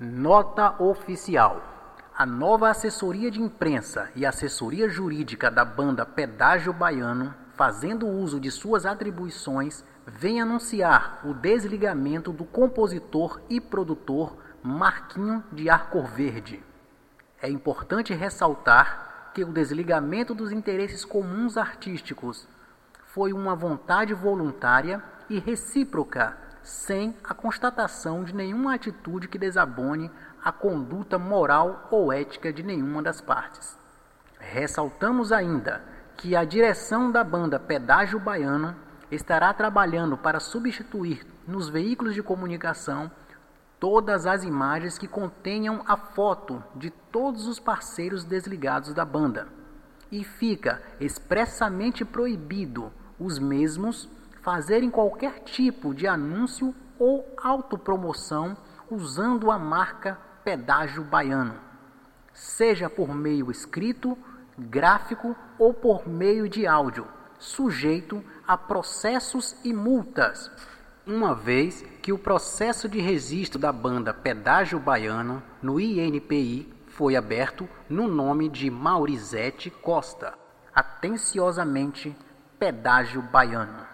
Nota oficial. A nova assessoria de imprensa e assessoria jurídica da banda Pedágio Baiano, fazendo uso de suas atribuições, vem anunciar o desligamento do compositor e produtor Marquinho de Arcoverde. É importante ressaltar que o desligamento dos interesses comuns artísticos foi uma vontade voluntária e recíproca, sem a constatação de nenhuma atitude que desabone a conduta moral ou ética de nenhuma das partes. Ressaltamos ainda que a direção da banda Pedágio Baiano estará trabalhando para substituir nos veículos de comunicação todas as imagens que contenham a foto de todos os parceiros desligados da banda, e fica expressamente proibido os mesmos fazerem qualquer tipo de anúncio ou autopromoção usando a marca Pedágio Baiano, seja por meio escrito, gráfico ou por meio de áudio, sujeito a processos e multas, uma vez que o processo de registro da banda Pedágio Baiano no INPI foi aberto no nome de Maurizete Costa. Atenciosamente, Pedágio Baiano.